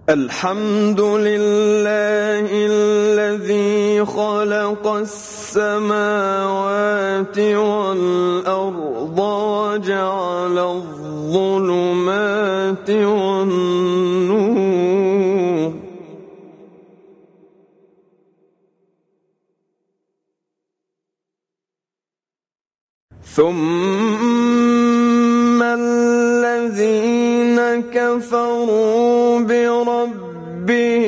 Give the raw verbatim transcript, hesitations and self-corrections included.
الحمد لله الذي خلق السماوات والأرض وجعل الظلمات والنور ثم الذين كفروا بربهم